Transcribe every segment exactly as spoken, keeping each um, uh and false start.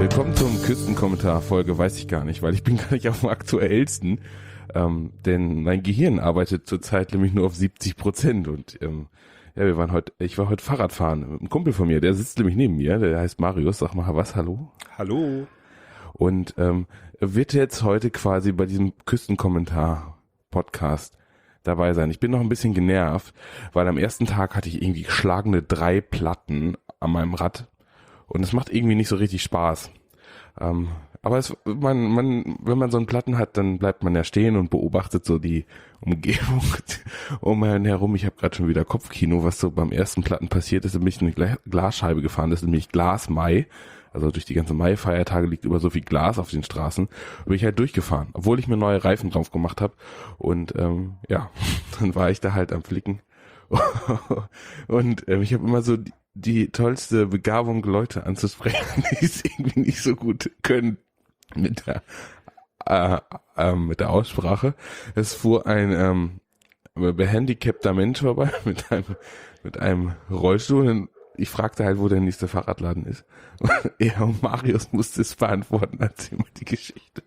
Willkommen zum Küstenkommentar-Folge, weiß ich gar nicht, weil ich bin gar nicht auf dem aktuellsten, ähm, denn mein Gehirn arbeitet zurzeit nämlich nur auf siebzig Prozent und ähm, ja, wir waren heute, ich war heute Fahrradfahren mit einem Kumpel von mir, der sitzt nämlich neben mir, der heißt Marius, sag mal was, hallo? Hallo. Und ähm, wird jetzt heute quasi bei diesem Küstenkommentar-Podcast dabei sein. Ich bin noch ein bisschen genervt, weil am ersten Tag hatte ich irgendwie schlagende drei Platten an meinem Rad und es macht irgendwie nicht so richtig Spaß. Ähm, aber es, man, man, wenn man so einen Platten hat, dann bleibt man ja stehen und beobachtet so die Umgebung um einen herum. Ich habe gerade schon wieder Kopfkino, was so beim ersten Platten passiert ist. Da bin ich eine Glasscheibe gefahren, das ist nämlich Glasmai. Also durch die ganze Mai-Feiertage liegt über so viel Glas auf den Straßen. Da bin ich halt durchgefahren, obwohl ich mir neue Reifen drauf gemacht habe. Und ähm, ja, dann war ich da halt am Flicken. Und ähm, ich habe immer so die, die tollste Begabung, Leute anzusprechen, die es irgendwie nicht so gut können mit der äh, äh, mit der Aussprache. Es fuhr ein ähm, behandicapter Mensch vorbei mit einem mit einem Rollstuhl. Und ich fragte halt, wo der nächste Fahrradladen ist. Und er und Marius musste es beantworten. Erzähl mal die Geschichte.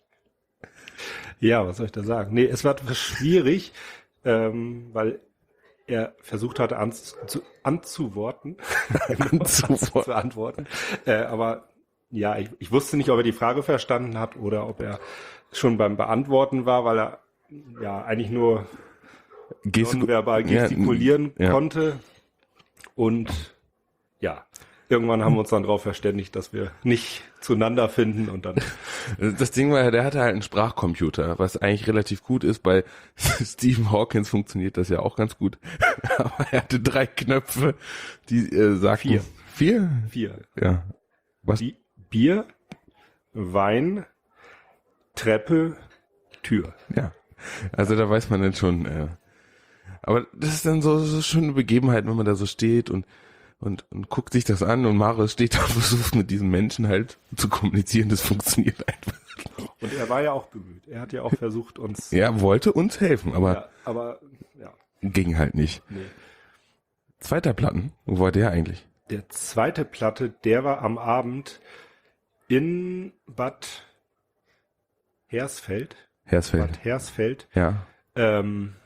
Ja, was soll ich da sagen? Nee, es war etwas schwierig, ähm, weil er versucht hatte anzu, anzuworten. Anzuworten. zu antworten. Äh, aber ja, ich, ich wusste nicht, ob er die Frage verstanden hat oder ob er schon beim Beantworten war, weil er ja eigentlich nur Gestik- verbal gestikulieren ja, ja. konnte. Und ja, irgendwann haben wir uns dann darauf verständigt, dass wir nicht zueinander finden und dann... Das Ding war ja, der hatte halt einen Sprachcomputer, was eigentlich relativ gut ist. Bei Stephen Hawkins funktioniert das ja auch ganz gut. Aber er hatte drei Knöpfe, die äh, sagten... Vier. Vier? Vier. Ja. Was? Bi- Bier, Wein, Treppe, Tür. Ja. Also da weiß man dann schon... Äh, aber das ist dann so, so schöne Begebenheit, wenn man da so steht und Und, und guckt sich das an und Marius steht da und versucht mit diesen Menschen halt zu kommunizieren. Das funktioniert einfach. Und er war ja auch bemüht. Er hat ja auch versucht, uns... Er wollte uns helfen, aber, ja, aber ja. ging halt nicht. Nee. Zweiter Platten, wo war der eigentlich? Der zweite Platte, der war am Abend in Bad Hersfeld. Hersfeld. Bad Hersfeld. Ja. Ähm,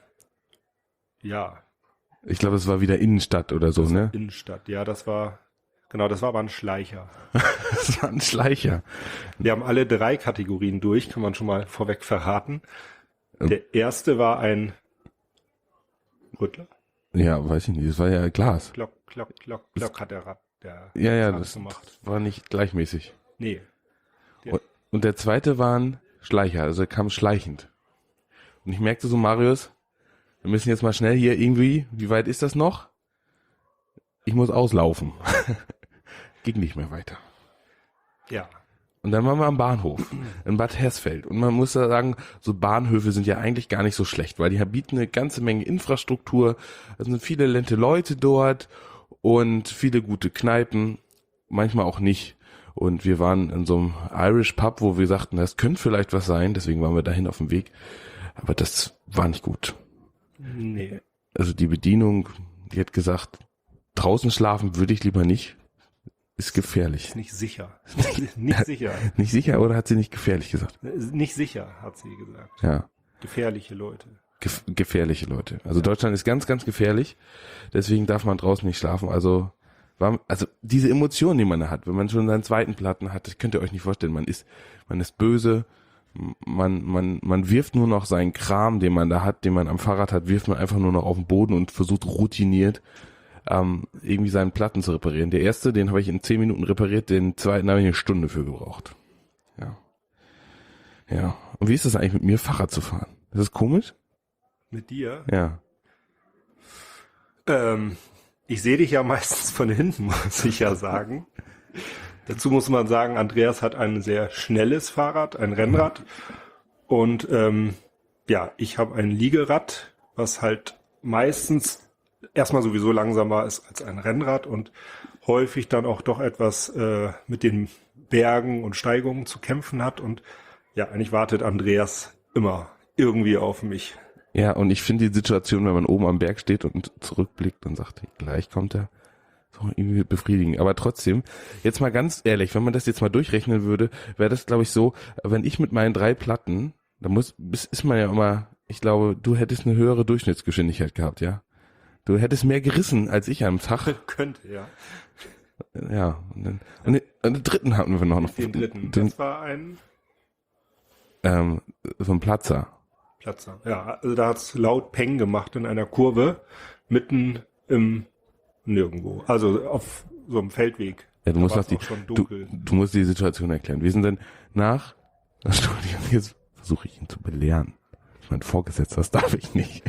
ja. Ich glaube, es war wieder Innenstadt oder so, das ne? Innenstadt, ja, das war... Genau, das war aber ein Schleicher. Das war ein Schleicher. Wir haben alle drei Kategorien durch, kann man schon mal vorweg verraten. Der erste war ein Rüttler. Ja, weiß ich nicht. Das war ja Glas. Klock, klock, klock, klock hat der Rad. Der Ja, ja, Rad das gemacht. war nicht gleichmäßig. Nee. Der, Und, und der zweite war ein Schleicher, also er kam schleichend. Und ich merkte so, Marius, wir müssen jetzt mal schnell hier irgendwie, wie weit ist das noch? Ich muss auslaufen. Ging nicht mehr weiter. ja. Und dann waren wir am Bahnhof in Bad Hersfeld. Und man muss da sagen, so Bahnhöfe sind ja eigentlich gar nicht so schlecht, weil die bieten eine ganze Menge Infrastruktur. Es sind viele nette Leute dort und viele gute Kneipen, manchmal auch nicht. Und wir waren in so einem Irish Pub, wo wir sagten, das könnte vielleicht was sein, deswegen waren wir dahin auf dem Weg. Aber das war nicht gut. Nee. Also die Bedienung, die hat gesagt, draußen schlafen würde ich lieber nicht. Ist gefährlich. Ist nicht sicher. nicht sicher. Nicht sicher oder hat sie nicht gefährlich gesagt? Nicht sicher, hat sie gesagt. Ja. Gefährliche Leute. Gef- gefährliche Leute. Also Deutschland ist ganz, ganz gefährlich. Deswegen darf man draußen nicht schlafen. Also, war, also diese Emotionen, die man da hat, wenn man schon seinen zweiten Platten hat, das könnt ihr euch nicht vorstellen. Man ist, man ist böse. Man, man, man wirft nur noch seinen Kram, den man da hat, den man am Fahrrad hat, wirft man einfach nur noch auf den Boden und versucht routiniert ähm, irgendwie seinen Platten zu reparieren. Der erste, den habe ich in zehn Minuten repariert, den zweiten habe ich eine Stunde für gebraucht. Ja. Ja. Und wie ist das eigentlich mit mir, Fahrrad zu fahren? Ist das komisch? Mit dir? Ja. Ähm, ich sehe dich ja meistens von hinten, muss ich ja sagen. Dazu muss man sagen, Andreas hat ein sehr schnelles Fahrrad, ein Rennrad. Und ähm, ja, ich habe ein Liegerad, was halt meistens erstmal sowieso langsamer ist als ein Rennrad und häufig dann auch doch etwas äh, mit den Bergen und Steigungen zu kämpfen hat. Und ja, eigentlich wartet Andreas immer irgendwie auf mich. Ja, und ich finde die Situation, wenn man oben am Berg steht und zurückblickt und sagt, gleich kommt er, So irgendwie befriedigend. Aber trotzdem, jetzt mal ganz ehrlich, wenn man das jetzt mal durchrechnen würde, wäre das, glaube ich, so, wenn ich mit meinen drei Platten, da muss, ist man ja immer, ich glaube, du hättest eine höhere Durchschnittsgeschwindigkeit gehabt, ja? Du hättest mehr gerissen als ich am Tag. Könnte, ja. Ja. Und, dann, und, den, und den dritten hatten wir noch. noch Den dritten, den, das war ein ähm, so ein Platzer. Platzer. Ja, also da hat's laut Peng gemacht in einer Kurve, mitten im Nirgendwo. Also auf so einem Feldweg. Ja, du da musst noch die, schon du, dunkel. du musst die Situation erklären. Wir sind dann nach, jetzt versuche ich ihn zu belehren. Mein Vorgesetzter, das darf ich nicht.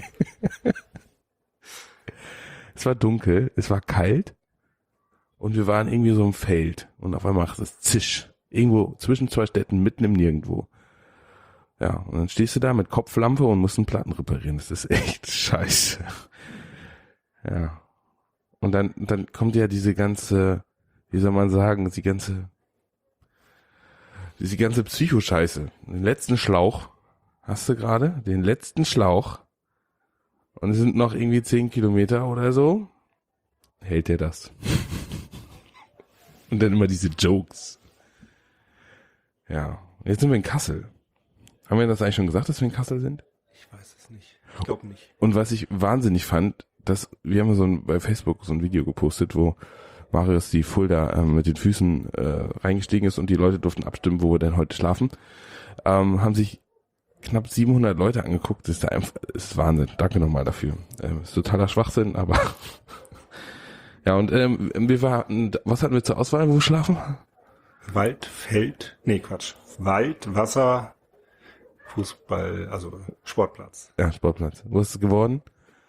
Es war dunkel, es war kalt und wir waren irgendwie so im Feld und auf einmal macht es zisch. Irgendwo zwischen zwei Städten, mitten im Nirgendwo. Ja, und dann stehst du da mit Kopflampe und musst einen Platten reparieren. Das ist echt scheiße. Ja. Und dann, dann kommt ja diese ganze, wie soll man sagen, die ganze, diese ganze Psychoscheiße. Den letzten Schlauch hast du gerade, den letzten Schlauch. Und es sind noch irgendwie zehn Kilometer oder so. Hält der das? Und dann immer diese Jokes. Ja, jetzt sind wir in Kassel. Haben wir das eigentlich schon gesagt, dass wir in Kassel sind? Ich weiß es nicht. Ich glaube nicht. Und was ich wahnsinnig fand, dass wir haben so ein, bei Facebook so ein Video gepostet, wo Marius die Fulda äh, mit den Füßen äh, reingestiegen ist und die Leute durften abstimmen, wo wir denn heute schlafen. Ähm, haben sich knapp siebenhundert Leute angeguckt. Das ist da einfach, ist Wahnsinn. Danke nochmal dafür. Ähm, ist totaler Schwachsinn, aber ja, und ähm, wir waren, was hatten wir zur Auswahl, wo wir schlafen? Wald, Feld, nee, Quatsch. Wald, Wasser, Fußball, also Sportplatz. Ja, Sportplatz. Wo ist es geworden?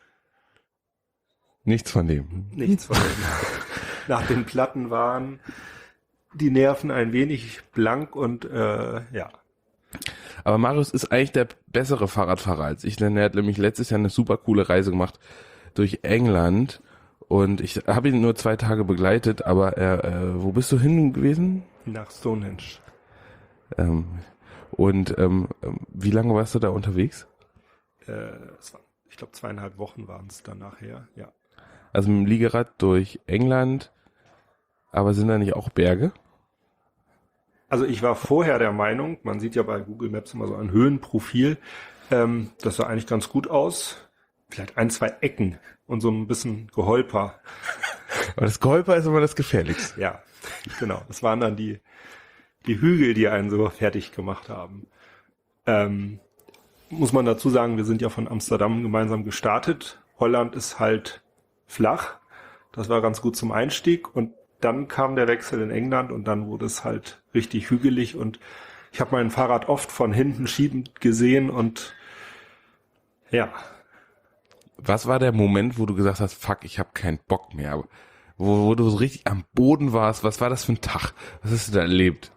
Nichts von dem. Nichts von dem. Nach den Platten waren die Nerven ein wenig blank und äh, ja. Aber Marius ist eigentlich der bessere Fahrradfahrer als ich, denn er hat nämlich letztes Jahr eine super coole Reise gemacht durch England und ich habe ihn nur zwei Tage begleitet, aber er, äh, wo bist du hin gewesen? Nach Stonehenge. Ähm, und ähm, wie lange warst du da unterwegs? Äh, es war, ich glaube, zweieinhalb Wochen waren es dann nachher, ja. Also mit dem Liegerad durch England, aber sind da nicht auch Berge? Also ich war vorher der Meinung, man sieht ja bei Google Maps immer so ein Höhenprofil, ähm, das sah eigentlich ganz gut aus. Vielleicht ein, zwei Ecken und so ein bisschen Geholper. Aber das Geholper ist immer das Gefährlichste. Ja, genau. Das waren dann die, die Hügel, die einen so fertig gemacht haben. Ähm, muss man dazu sagen, wir sind ja von Amsterdam gemeinsam gestartet. Holland ist halt flach. Das war ganz gut zum Einstieg und dann kam der Wechsel in England und dann wurde es halt richtig hügelig und ich habe mein Fahrrad oft von hinten schiebend gesehen und ja. Was war der Moment, wo du gesagt hast, fuck, ich habe keinen Bock mehr, aber wo, wo du so richtig am Boden warst? Was war das für ein Tag? Was hast du da erlebt?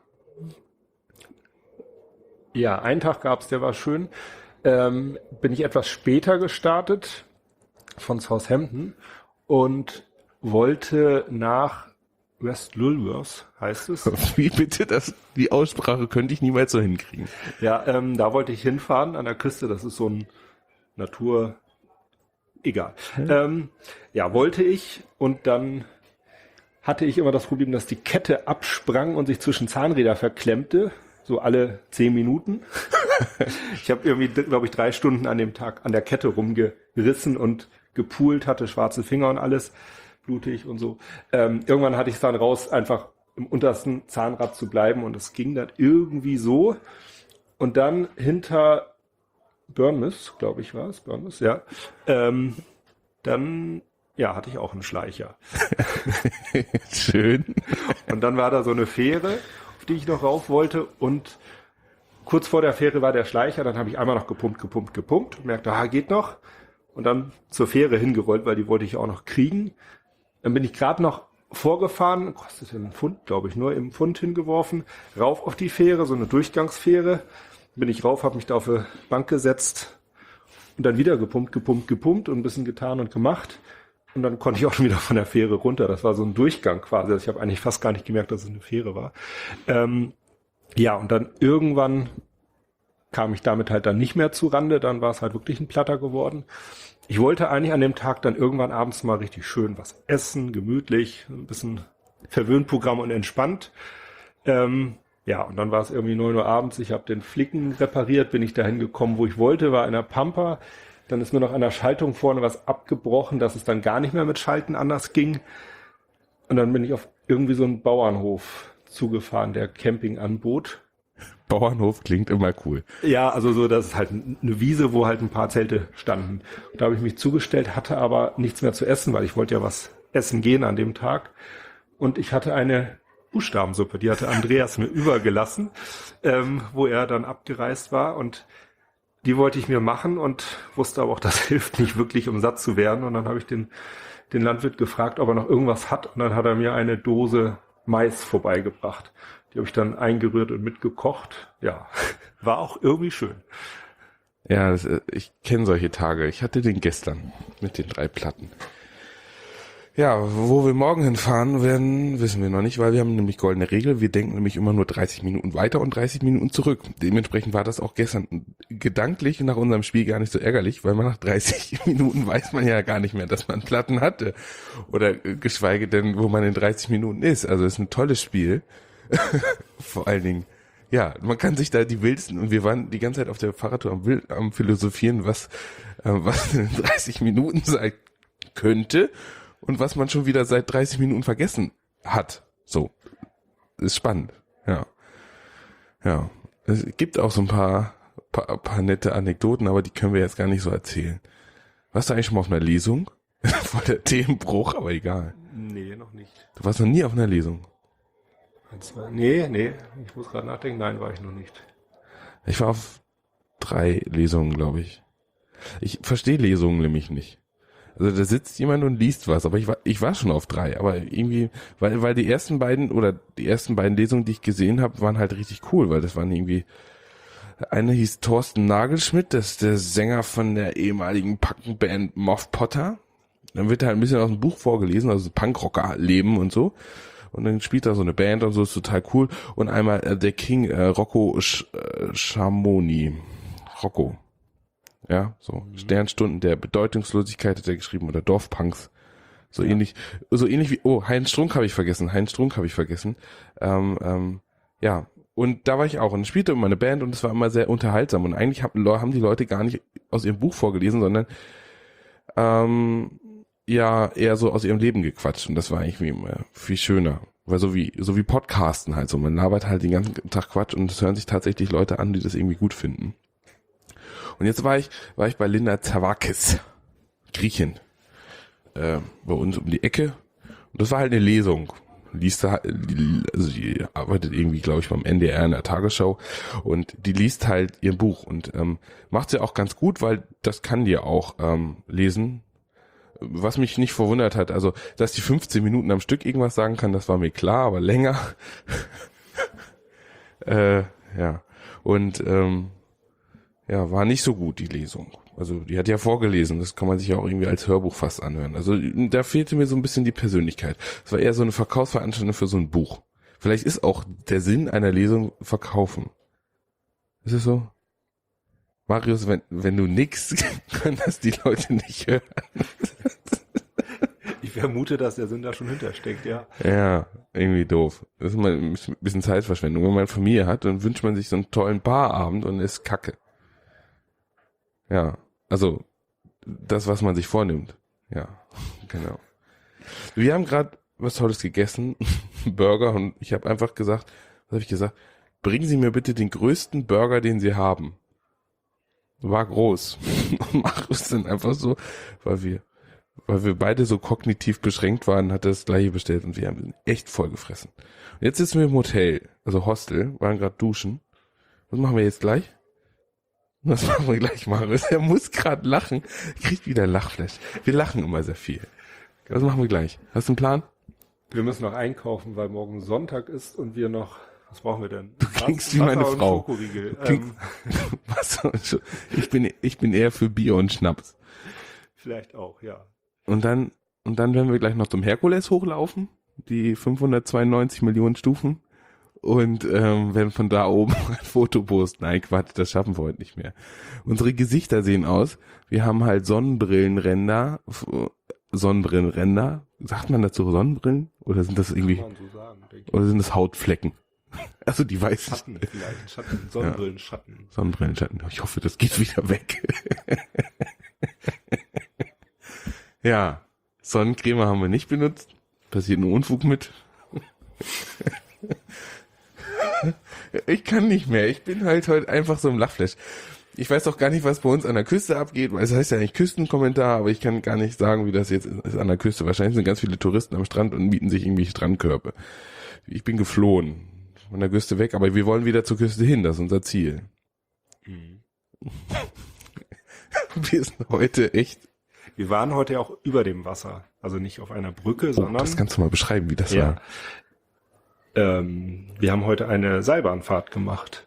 Ja, einen Tag gab's, der war schön. Ähm, bin ich etwas später gestartet von Southampton und wollte nach West Lulworth, heißt es. Wie bitte? Das, die Aussprache könnte ich niemals so hinkriegen. Ja, ähm, da wollte ich hinfahren an der Küste. Das ist so ein Natur... Egal. Hm. Ähm, ja, wollte ich und dann hatte ich immer das Problem, dass die Kette absprang und sich zwischen Zahnräder verklemmte, so alle zehn Minuten. Ich habe irgendwie, glaube ich, drei Stunden an dem Tag an der Kette rumgerissen und gepoolt, hatte schwarze Finger und alles, blutig und so. Ähm, irgendwann hatte ich es dann raus, einfach im untersten Zahnrad zu bleiben und es ging dann irgendwie so. Und dann hinter Bournemouth, glaube ich, war es, Bournemouth, ja. Ähm, dann, ja, hatte ich auch einen Schleicher. Schön. Und dann war da so eine Fähre, auf die ich noch rauf wollte und kurz vor der Fähre war der Schleicher, dann habe ich einmal noch gepumpt, gepumpt, gepumpt und merkte, ah, geht noch. Und dann zur Fähre hingerollt, weil die wollte ich auch noch kriegen. Dann bin ich gerade noch vorgefahren, kostete einen Pfund, glaube ich, nur im Pfund hingeworfen, rauf auf die Fähre, so eine Durchgangsfähre. Bin ich rauf, habe mich da auf eine Bank gesetzt und dann wieder gepumpt, gepumpt, gepumpt und ein bisschen getan und gemacht. Und dann konnte ich auch schon wieder von der Fähre runter. Das war so ein Durchgang quasi. Also ich habe eigentlich fast gar nicht gemerkt, dass es eine Fähre war. Ähm, ja, und dann irgendwann kam ich damit halt dann nicht mehr zu Rande, dann war es halt wirklich ein Platter geworden. Ich wollte eigentlich an dem Tag dann irgendwann abends mal richtig schön was essen, gemütlich, ein bisschen Verwöhnprogramm und entspannt. Ähm, ja, und dann war es irgendwie neun Uhr abends, ich habe den Flicken repariert, bin ich dahin gekommen, wo ich wollte, war in der Pampa. Dann ist mir noch an der Schaltung vorne was abgebrochen, dass es dann gar nicht mehr mit Schalten anders ging. Und dann bin ich auf irgendwie so einen Bauernhof zugefahren, der Camping anbot. Bauernhof klingt immer cool. Ja, also so, das ist halt eine Wiese, wo halt ein paar Zelte standen. Und da habe ich mich zugestellt, hatte aber nichts mehr zu essen, weil ich wollte ja was essen gehen an dem Tag. Und ich hatte eine Buchstabensuppe, die hatte Andreas mir übergelassen, ähm, wo er dann abgereist war. Und die wollte ich mir machen und wusste aber auch, das hilft nicht wirklich, um satt zu werden. Und dann habe ich den, den Landwirt gefragt, ob er noch irgendwas hat. Und dann hat er mir eine Dose Mais vorbeigebracht. Die habe ich dann eingerührt und mitgekocht. Ja, war auch irgendwie schön. Ja, das, ich kenne solche Tage. Ich hatte den gestern mit den drei Platten. Ja, wo wir morgen hinfahren werden, wissen wir noch nicht, weil wir haben nämlich goldene Regel. Wir denken nämlich immer nur dreißig Minuten weiter und dreißig Minuten zurück. Dementsprechend war das auch gestern gedanklich nach unserem Spiel gar nicht so ärgerlich, weil man nach dreißig Minuten weiß man ja gar nicht mehr, dass man Platten hatte. Oder geschweige denn, wo man in dreißig Minuten ist. Also es ist ein tolles Spiel. Vor allen Dingen, ja, man kann sich da die wildesten, und wir waren die ganze Zeit auf der Fahrradtour am, am Philosophieren, was, äh, was in dreißig Minuten sein könnte. Und was man schon wieder seit dreißig Minuten vergessen hat. So. Ist spannend. Ja. Ja. Es gibt auch so ein paar, paar, paar nette Anekdoten, aber die können wir jetzt gar nicht so erzählen. Warst du eigentlich schon mal auf einer Lesung? Voll der Themenbruch, aber egal. Nee, noch nicht. Du warst noch nie auf einer Lesung? Nee, nee. Ich muss gerade nachdenken. Nein, war ich noch nicht. Ich war auf drei Lesungen, glaube ich. Ich verstehe Lesungen nämlich nicht. Also da sitzt jemand und liest was, aber ich war ich war schon auf drei, aber irgendwie, weil weil die ersten beiden oder die ersten beiden Lesungen, die ich gesehen habe, waren halt richtig cool, weil das waren irgendwie, eine hieß Thorsten Nagelschmidt, das ist der Sänger von der ehemaligen Punk-Band Moff Potter. Dann wird halt ein bisschen aus dem Buch vorgelesen, also Punkrocker-Leben und so. Und dann spielt da so eine Band und so, ist total cool. Und einmal äh, der King äh, Rocco Sch, äh, Schamoni. Rocco. Ja, so mhm. Sternstunden der Bedeutungslosigkeit hat er geschrieben oder Dorfpunks. So ja. ähnlich, so ähnlich wie, oh, Heinz Strunk habe ich vergessen, Heinz Strunk habe ich vergessen. Ähm, ähm, ja, und da war ich auch und spielte immer eine Band und es war immer sehr unterhaltsam und eigentlich hab, haben die Leute gar nicht aus ihrem Buch vorgelesen, sondern ähm, ja, eher so aus ihrem Leben gequatscht und das war eigentlich immer viel schöner. Weil so wie, so wie Podcasten halt so, man labert halt den ganzen Tag Quatsch und es hören sich tatsächlich Leute an, die das irgendwie gut finden. Und jetzt war ich, war ich bei Linda Zervakis, Griechin, äh, bei uns um die Ecke. Und das war halt eine Lesung. Liest da, also die arbeitet irgendwie, glaube ich, beim N D R in der Tagesschau und die liest halt ihr Buch und ähm, macht sie auch ganz gut, weil das kann die auch ähm, lesen. Was mich nicht verwundert hat, also, dass die fünfzehn Minuten am Stück irgendwas sagen kann, das war mir klar, aber länger. äh, ja. Und ähm, ja, war nicht so gut, die Lesung. Also die hat ja vorgelesen, das kann man sich ja auch irgendwie als Hörbuch fast anhören. Also da fehlte mir so ein bisschen die Persönlichkeit. Es war eher so eine Verkaufsveranstaltung für so ein Buch. Vielleicht ist auch der Sinn einer Lesung verkaufen. Ist es so? Marius, wenn, wenn du nix, können das die Leute nicht hören. Ich vermute, dass der Sinn da schon hintersteckt, ja. Ja, irgendwie doof. Das ist mal ein bisschen Zeitverschwendung. Wenn man Familie hat, dann wünscht man sich so einen tollen Barabend und ist kacke. Ja, also das, was man sich vornimmt. Ja, genau. Wir haben gerade was Tolles gegessen, Burger, und ich habe einfach gesagt, was habe ich gesagt? Bringen Sie mir bitte den größten Burger, den Sie haben. War groß. Und Marius dann einfach so, weil wir, weil wir beide so kognitiv beschränkt waren, hat er das gleiche bestellt und wir haben echt voll gefressen. Und jetzt sitzen wir im Hotel, also Hostel, waren gerade duschen. Was machen wir jetzt gleich? Was machen wir gleich, Marius? Er muss gerade lachen. Er kriegt wieder Lachflash. Wir lachen immer sehr viel. Was machen wir gleich? Hast du einen Plan? Wir müssen noch einkaufen, weil morgen Sonntag ist und wir noch, was brauchen wir denn? Du klingst wie meine Frau. Ähm. Was, ich bin, ich bin eher für Bier und Schnaps. Vielleicht auch, ja. Und dann, und dann werden wir gleich noch zum Herkules hochlaufen. Die fünfhundertzweiundneunzig Millionen Stufen. und ähm, werden von da oben ein Foto posten. Nein, Quatsch, das schaffen wir heute nicht mehr. Unsere Gesichter sehen aus, wir haben halt Sonnenbrillenränder, Sonnenbrillenränder, sagt man dazu Sonnenbrillen? Oder sind das irgendwie, Kann man so sagen, denke ich. oder sind das Hautflecken? Also die weiß Schatten vielleicht, Schatten, Sonnenbrillenschatten. Ja. Sonnenbrillenschatten. Ich hoffe, das geht wieder weg. Ja, Sonnencreme haben wir nicht benutzt. Passiert nur Unfug mit. Ich kann nicht mehr. Ich bin halt heute einfach so im Lachflash. Ich weiß auch gar nicht, was bei uns an der Küste abgeht, weil es heißt ja eigentlich Küstenkommentar, aber ich kann gar nicht sagen, wie das jetzt ist an der Küste. Wahrscheinlich sind ganz viele Touristen am Strand und mieten sich irgendwie Strandkörbe. Ich bin geflohen von der Küste weg, aber wir wollen wieder zur Küste hin. Das ist unser Ziel. Mhm. Wir sind heute echt... Wir waren heute auch über dem Wasser. Also nicht auf einer Brücke, oh, sondern... Das kannst du mal beschreiben, wie das ja. war. Ähm, wir haben heute eine Seilbahnfahrt gemacht.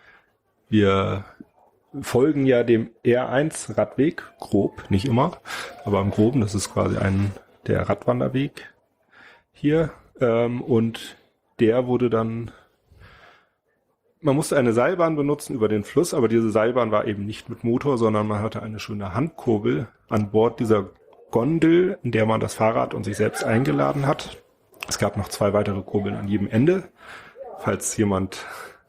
Wir folgen ja dem R eins Radweg, grob, nicht immer, aber im Groben, das ist quasi ein der Radwanderweg hier. Ähm, und der wurde dann... Man musste eine Seilbahn benutzen über den Fluss, aber diese Seilbahn war eben nicht mit Motor, sondern man hatte eine schöne Handkurbel an Bord dieser Gondel, in der man das Fahrrad und sich selbst eingeladen hat. Es gab noch zwei weitere Kurbeln an jedem Ende, falls jemand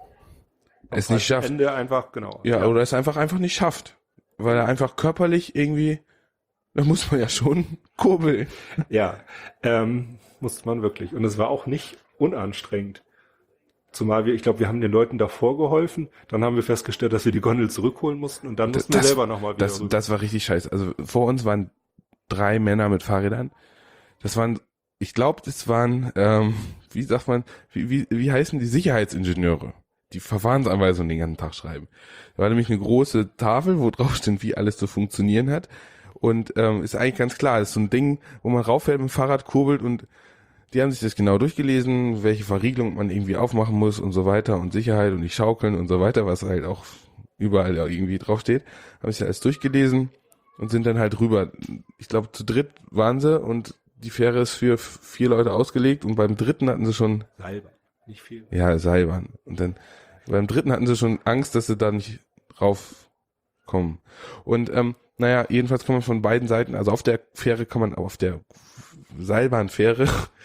es nicht schafft. Ende einfach, genau. Ja, ja, oder es einfach einfach nicht schafft, weil er einfach körperlich irgendwie, da muss man ja schon kurbeln. Ja, ähm, musste man wirklich. Und es war auch nicht unanstrengend. Zumal wir, ich glaube, wir haben den Leuten davor geholfen, dann haben wir festgestellt, dass wir die Gondel zurückholen mussten und dann mussten das, wir selber nochmal wieder das, rüber. Das war richtig scheiße. Also vor uns waren drei Männer mit Fahrrädern. Das waren, ich glaube, das waren, ähm, wie sagt man, wie, wie, wie heißen die Sicherheitsingenieure, die Verfahrensanweisungen den ganzen Tag schreiben. Da war nämlich eine große Tafel, wo drauf steht, wie alles zu funktionieren hat. Und ähm, ist eigentlich ganz klar, das ist so ein Ding, wo man rauffährt mit dem Fahrrad, kurbelt und die haben sich das genau durchgelesen, welche Verriegelung man irgendwie aufmachen muss und so weiter und Sicherheit und die Schaukeln und so weiter, was halt auch überall irgendwie draufsteht. Haben sich alles durchgelesen und sind dann halt rüber. Ich glaube, zu dritt waren sie und die Fähre ist für vier Leute ausgelegt und beim dritten hatten sie schon... Seilbahn, nicht viel. Ja, Seilbahn. Und dann beim dritten hatten sie schon Angst, dass sie da nicht raufkommen. Und ähm, naja, jedenfalls kann man von beiden Seiten, also auf der Fähre kann man, auf der Seilbahnfähre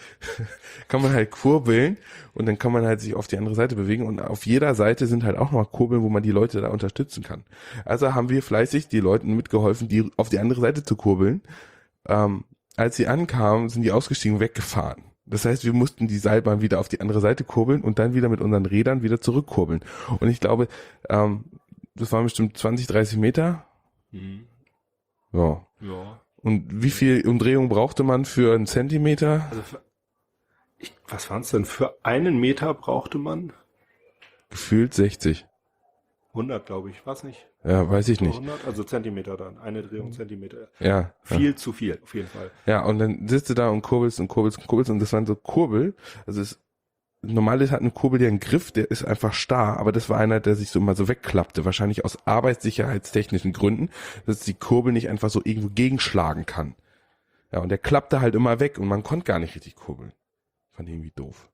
kann man halt kurbeln und dann kann man halt sich auf die andere Seite bewegen und auf jeder Seite sind halt auch noch Kurbeln, wo man die Leute da unterstützen kann. Also haben wir fleißig die Leuten mitgeholfen, die auf die andere Seite zu kurbeln. Ähm, als sie ankamen, sind die ausgestiegen und weggefahren. Das heißt, wir mussten die Seilbahn wieder auf die andere Seite kurbeln und dann wieder mit unseren Rädern wieder zurückkurbeln. Und ich glaube, ähm, das waren bestimmt zwanzig, dreißig Meter. Mhm. Ja. Ja. Und wie viel Umdrehung brauchte man für einen Zentimeter? Also für, ich, was waren es denn? Für einen Meter brauchte man? Gefühlt sechzig. hundert, glaube ich. Was nicht? Ja, weiß ich nicht. hundert, also Zentimeter dann. Eine Drehung Zentimeter. Ja. Viel ja. zu viel, auf jeden Fall. Ja, und dann sitzt du da und kurbelst und kurbelst und kurbelst und das waren so Kurbel. Also es normal hat eine Kurbel ja einen Griff, der ist einfach starr, aber das war einer, der sich so mal so wegklappte, wahrscheinlich aus arbeitssicherheitstechnischen Gründen, dass die Kurbel nicht einfach so irgendwo gegenschlagen kann. Ja, und der klappte halt immer weg und man konnte gar nicht richtig kurbeln. Fand ich irgendwie doof.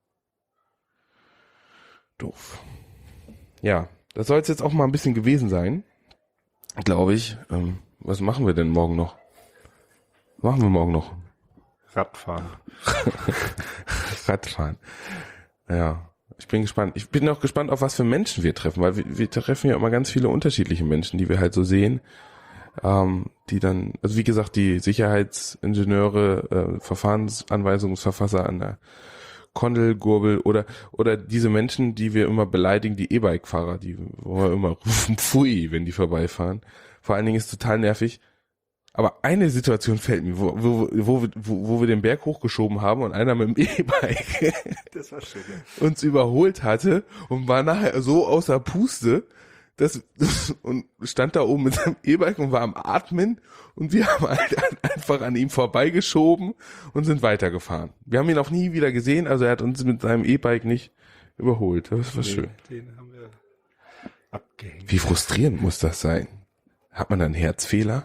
Doof. Ja, das soll es jetzt auch mal ein bisschen gewesen sein, glaube ich. Ähm, was machen wir denn morgen noch? Was machen wir morgen noch? Radfahren. Radfahren. Ja, ich bin gespannt. Ich bin auch gespannt, auf was für Menschen wir treffen, weil wir, wir treffen ja immer ganz viele unterschiedliche Menschen, die wir halt so sehen, ähm, die dann, also wie gesagt, die Sicherheitsingenieure, äh, Verfahrensanweisungsverfasser an der Kondelgurgel oder oder diese Menschen, die wir immer beleidigen, die E-Bike-Fahrer, die wo wir immer rufen, pfui, wenn die vorbeifahren. Vor allen Dingen ist es total nervig. Aber eine Situation fällt mir, wo, wo, wo, wo, wo wir den Berg hochgeschoben haben und einer mit dem E-Bike das war schön, ja. uns überholt hatte und war nachher so außer Puste, dass, und stand da oben mit seinem E-Bike und war am Atmen und wir haben halt einfach an ihm vorbeigeschoben und sind weitergefahren. Wir haben ihn auch nie wieder gesehen, also er hat uns mit seinem E-Bike nicht überholt. Das war nee, schön. Den haben wir abgehängt. Wie frustrierend muss das sein? Hat man da einen Herzfehler?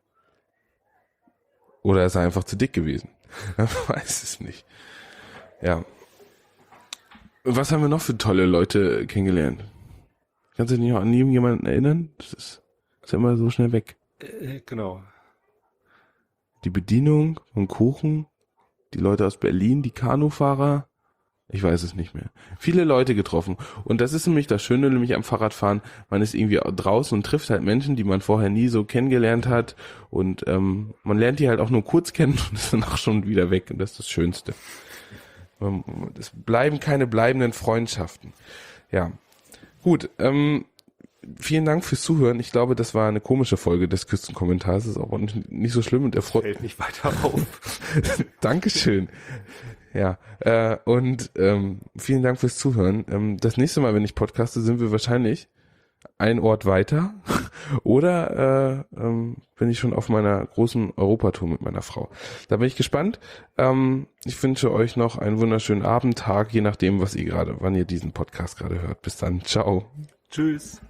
Oder ist er einfach zu dick gewesen? Man weiß es nicht. Ja. Was haben wir noch für tolle Leute kennengelernt? Kannst du dich noch an irgendjemanden erinnern? Das ist, ist ja immer so schnell weg. Äh, genau. Die Bedienung vom Kuchen, die Leute aus Berlin, die Kanufahrer, ich weiß es nicht mehr. Viele Leute getroffen. Und das ist nämlich das Schöne, nämlich am Fahrradfahren, man ist irgendwie draußen und trifft halt Menschen, die man vorher nie so kennengelernt hat. Und ähm, man lernt die halt auch nur kurz kennen und ist danach schon wieder weg. Und das ist das Schönste. Es bleiben keine bleibenden Freundschaften. Ja, gut. Ähm, vielen Dank fürs Zuhören. Ich glaube, das war eine komische Folge des Küstenkommentars. Das ist auch nicht, nicht so schlimm. Und er freut Fällt nicht weiter auf. Dankeschön. Ja, äh, und ähm, vielen Dank fürs Zuhören. Ähm, das nächste Mal, wenn ich podcaste, sind wir wahrscheinlich ein Ort weiter oder äh, ähm, bin ich schon auf meiner großen Europatour mit meiner Frau. Da bin ich gespannt. Ähm, ich wünsche euch noch einen wunderschönen Abend, Tag, je nachdem, was ihr gerade, wann ihr diesen Podcast gerade hört. Bis dann. Ciao. Tschüss.